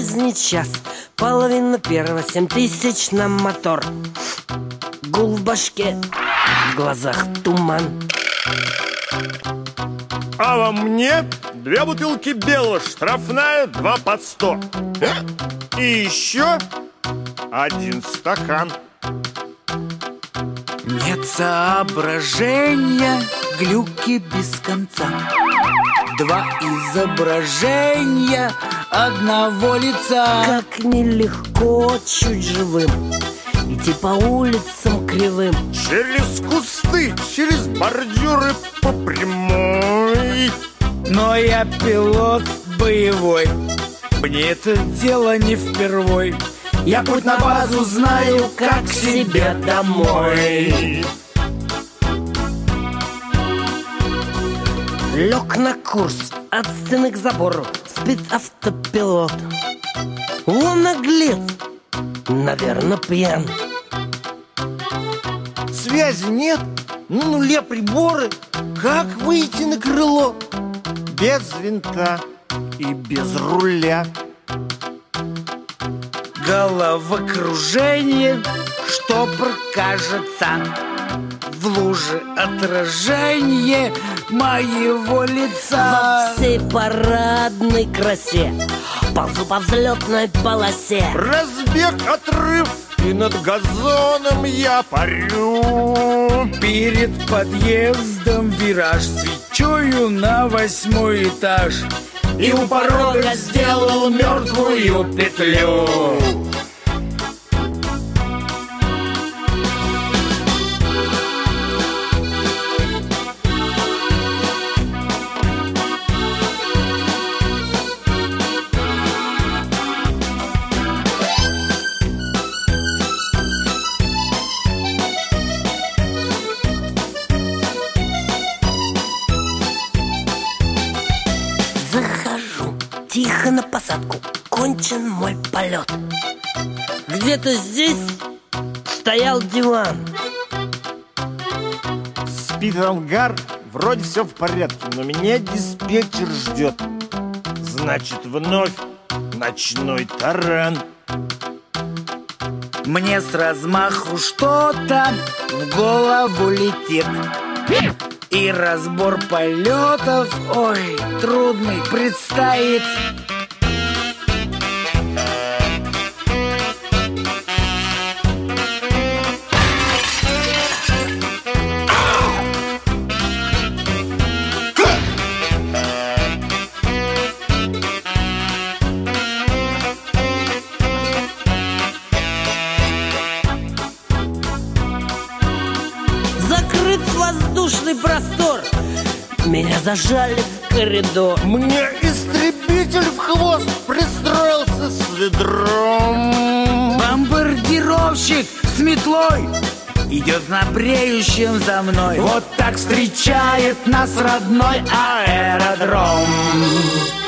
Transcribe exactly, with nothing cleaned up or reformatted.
поздний час, половина первого, семь тысяч на мотор. Гул в башке, в глазах туман. А во мне две бутылки белого, штрафная, два под сто. И еще один стакан. Нет соображения, глюки без конца. Два изображения одного лица. Как нелегко чуть живым идти по улицам кривым. Через кусты, через бордюры по прямой. Но я пилот боевой, мне это дело не впервой. Я путь на базу знаю, как к себе домой. Лег на курс от стены к забору, спит автопилот. Он наглец, наверное, пьян. Связи нет, на нуле приборы. Как выйти на крыло? Без винта и без руля. Головокружение, штопор кажется. В луже отражение моего лица. Во всей парадной красе ползу по взлетной полосе. Разбег, отрыв, и над газоном я парю. Перед подъездом вираж, свечою на восьмой этаж. И у порога сделал мертвую петлю. Захожу тихо на посадку, кончен мой полет. Где-то здесь стоял диван. Спит ангар, вроде все в порядке, но меня диспетчер ждет. Значит, вновь ночной таран. Мне с размаху что-то в голову летит. И разбор полетов, ой, трудный предстоит. Закрыт воздушный простор, меня зажали в коридор. Мне истребитель в хвост пристроился с ведром. Бомбардировщик с метлой идет на бреющем за мной. Вот так встречает нас родной аэродром.